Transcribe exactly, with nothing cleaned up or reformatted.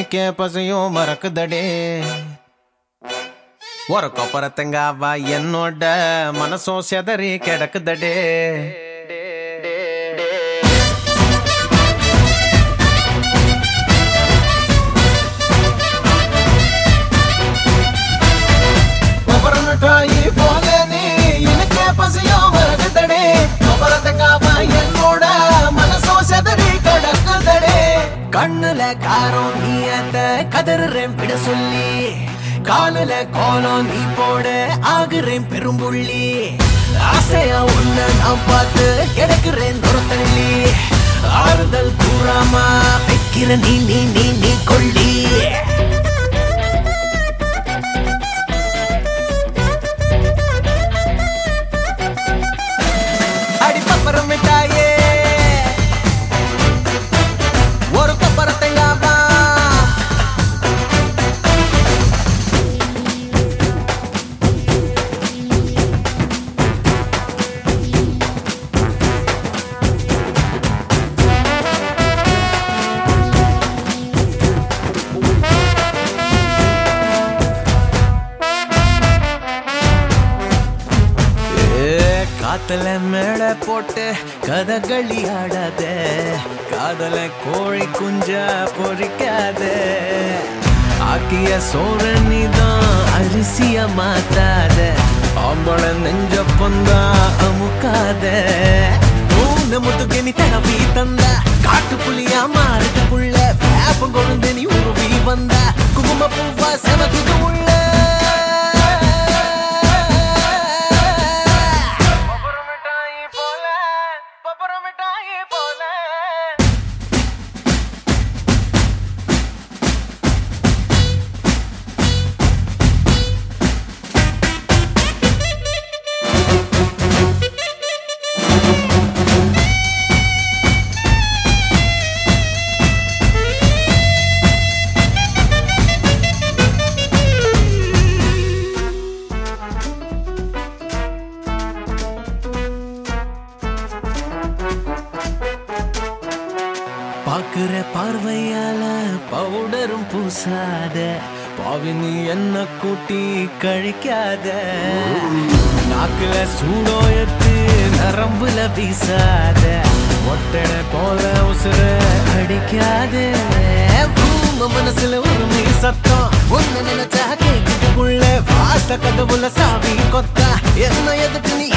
இன்னைக்கே பசியும் மறக்குதடே ஒரு கொப்பரத்தங்காவா என்னோட மனசும் செதறி கிடக்குதடே கண்ணுல காரம் நீ அந்த கதறேன் பிட சொல்லி காலுல கோலம் நீ போட ஆகுறேன் பெரும்புள்ளி ஆசையா உன்ன நான் பார்த்து கிடக்குறேன் துரத்தள்ளி ஆறுதல் கூறாமா வைக்கிற நீ நீ நீ நீ கொள்ளி அடி பப்பரம் மிட்டாயே காத்தல மேட போட்டு கதகளி ஆடாத காதல கோழி குஞ்ச பொறிக்காத ஆக்கிய சோற நீதான் அரிசிய மாத்தாத ஆம்பள நெஞ்ச பொந்தா அமுக்காத மூணு முதுகு நீ தடவி தந்த காட்டு புலியா மாறுது புள்ள வேப்பம் கொழுந்து நீ உருவி வந்த குங்கும பூவா செவக்குது உள்ள பாக்குற பார்வையால பவுடரும் பூசாத பாவி நீ என்ன கூட்டி கழிக்காத நாக்குல சூடோயத்து நரம்புல வீசாத ஒட்டட போல உசுர அடிக்காத மனசுல ஒரு மீ சத்தம் ஒன்னு நினைச்சா கேக்குள்ள வாச கதவுல சாவி கொத்தா என்ன எதுக்கு நீ